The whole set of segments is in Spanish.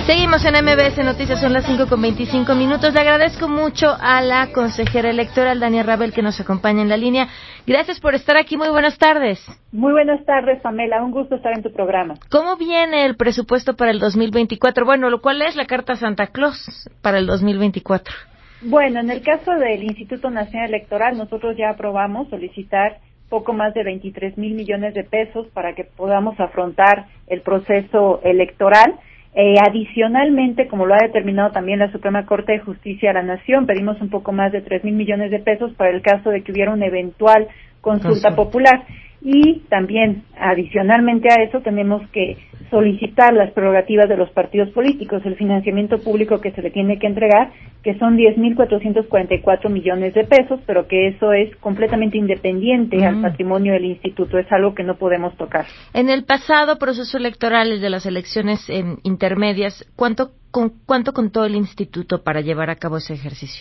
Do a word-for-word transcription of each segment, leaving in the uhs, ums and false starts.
Seguimos en M B S Noticias, son las cinco con veinticinco minutos. Le agradezco mucho a la consejera electoral, Dania Rabel, que nos acompaña en la línea. Gracias por estar aquí, muy buenas tardes. Muy buenas tardes, Pamela, un gusto estar en tu programa. ¿Cómo viene el presupuesto para el dos mil veinticuatro? Bueno, lo cual es la carta Santa Claus para el dos mil veinticuatro. Bueno, en el caso del Instituto Nacional Electoral, nosotros ya aprobamos solicitar poco más de veintitrés mil millones de pesos para que podamos afrontar el proceso electoral. Eh, adicionalmente, como lo ha determinado también la Suprema Corte de Justicia de la Nación, pedimos un poco más de tres mil millones de pesos para el caso de que hubiera una eventual consulta popular. Y también, adicionalmente a eso, tenemos que solicitar las prerrogativas de los partidos políticos, el financiamiento público que se le tiene que entregar, que son diez mil cuatrocientos cuarenta y cuatro millones de pesos, pero que eso es completamente independiente mm. al patrimonio del instituto, es algo que no podemos tocar. En el pasado proceso electoral de las elecciones eh, intermedias, ¿cuánto, con, ¿cuánto contó el instituto para llevar a cabo ese ejercicio?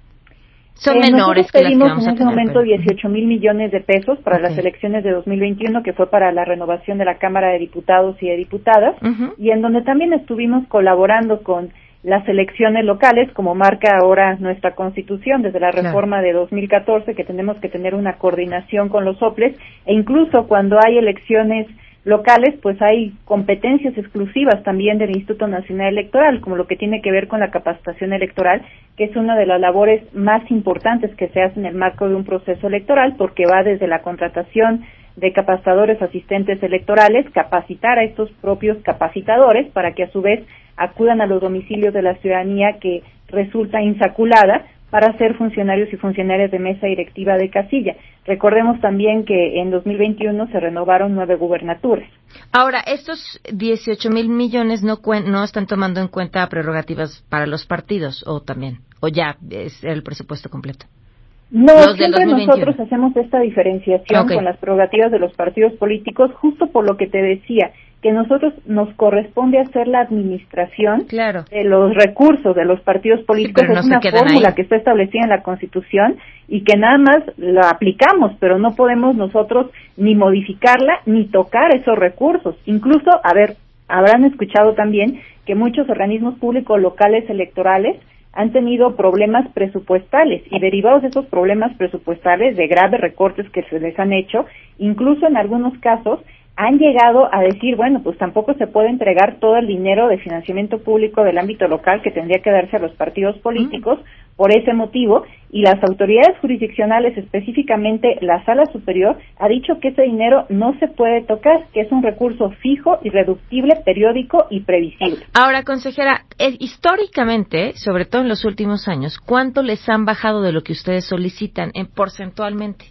Son eh, menores que las que vamos en ese a tener, momento pero... dieciocho mil millones de pesos para okay. las elecciones de dos mil veintiuno, que fue para la renovación de la Cámara de Diputados y de Diputadas, uh-huh. y en donde también estuvimos colaborando con las elecciones locales, como marca ahora nuestra Constitución, desde la reforma claro. de dos mil catorce, que tenemos que tener una coordinación con los soples, e incluso cuando hay elecciones locales, pues hay competencias exclusivas también del Instituto Nacional Electoral, como lo que tiene que ver con la capacitación electoral, que es una de las labores más importantes que se hace en el marco de un proceso electoral, porque va desde la contratación de capacitadores asistentes electorales, capacitar a estos propios capacitadores para que a su vez acudan a los domicilios de la ciudadanía que resulta insaculada para ser funcionarios y funcionarias de mesa directiva de casilla. Recordemos también que en dos mil veintiuno se renovaron nueve gubernaturas. Ahora, estos dieciocho mil millones no, cuen- no están tomando en cuenta prerrogativas para los partidos, o también, o ya es el presupuesto completo. No, los siempre nosotros hacemos esta diferenciación okay. con las prerrogativas de los partidos políticos, justo por lo que te decía, que nosotros nos corresponde hacer la administración claro. de los recursos de los partidos políticos. Sí, no es una fórmula ahí. que está establecida en la Constitución y que nada más la aplicamos, pero no podemos nosotros ni modificarla ni tocar esos recursos. Incluso, a ver, habrán escuchado también que muchos organismos públicos locales electorales han tenido problemas presupuestales y derivados de esos problemas presupuestales de graves recortes que se les han hecho, incluso en algunos casos han llegado a decir, bueno, pues tampoco se puede entregar todo el dinero de financiamiento público del ámbito local que tendría que darse a los partidos políticos mm. por ese motivo, y las autoridades jurisdiccionales, específicamente la Sala Superior, ha dicho que ese dinero no se puede tocar, que es un recurso fijo, irreductible, periódico y previsible. Ahora, consejera, eh, históricamente, sobre todo en los últimos años, ¿cuánto les han bajado de lo que ustedes solicitan en porcentualmente?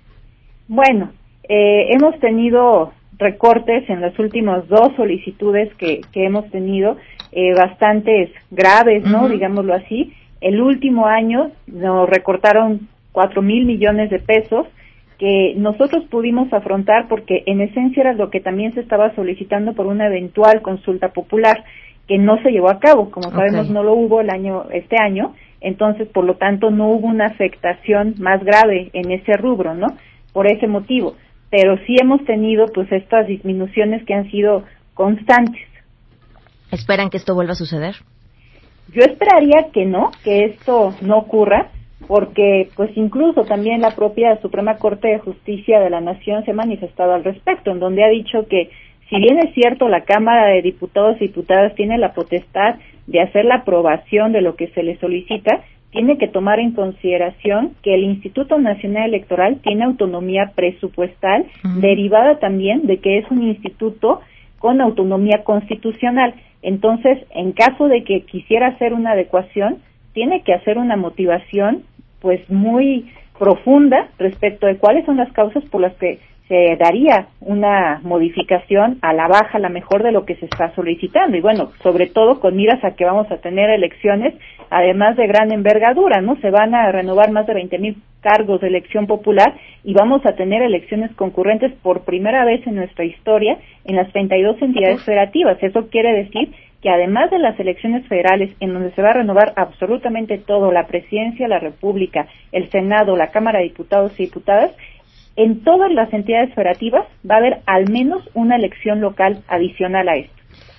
Bueno, eh, hemos tenido recortes en las últimas dos solicitudes que, que hemos tenido, eh, bastantes graves, ¿no? Uh-huh. Digámoslo así. El último año nos recortaron cuatro mil millones de pesos que nosotros pudimos afrontar porque en esencia era lo que también se estaba solicitando por una eventual consulta popular que no se llevó a cabo. Como sabemos, okay. no lo hubo el año este año, entonces por lo tanto no hubo una afectación más grave en ese rubro, ¿no? Por ese motivo. Pero sí hemos tenido pues estas disminuciones que han sido constantes. ¿Esperan que esto vuelva a suceder? Yo esperaría que no, que esto no ocurra, porque pues incluso también la propia Suprema Corte de Justicia de la Nación se ha manifestado al respecto, en donde ha dicho que si bien es cierto la Cámara de Diputados y Diputadas tiene la potestad de hacer la aprobación de lo que se le solicita, tiene que tomar en consideración que el Instituto Nacional Electoral tiene autonomía presupuestal, uh-huh. derivada también de que es un instituto con autonomía constitucional. Entonces, en caso de que quisiera hacer una adecuación, tiene que hacer una motivación pues muy profunda respecto de cuáles son las causas por las que se daría una modificación a la baja, a la mejor de lo que se está solicitando. Y bueno, sobre todo con miras a que vamos a tener elecciones, además de gran envergadura, ¿no? Se van a renovar más de veinte mil cargos de elección popular y vamos a tener elecciones concurrentes por primera vez en nuestra historia en las treinta y dos entidades federativas. Eso quiere decir que además de las elecciones federales, en donde se va a renovar absolutamente todo, la presidencia de la República, el Senado, la Cámara de Diputados y Diputadas, en todas las entidades federativas va a haber al menos una elección local adicional a esto.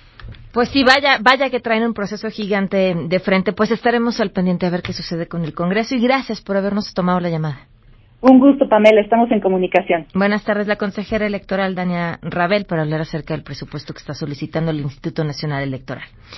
Pues sí, vaya, vaya que traen un proceso gigante de frente. Pues estaremos al pendiente a ver qué sucede con el Congreso y gracias por habernos tomado la llamada. Un gusto, Pamela, estamos en comunicación. Buenas tardes, la consejera electoral Dania Rabel para hablar acerca del presupuesto que está solicitando el Instituto Nacional Electoral.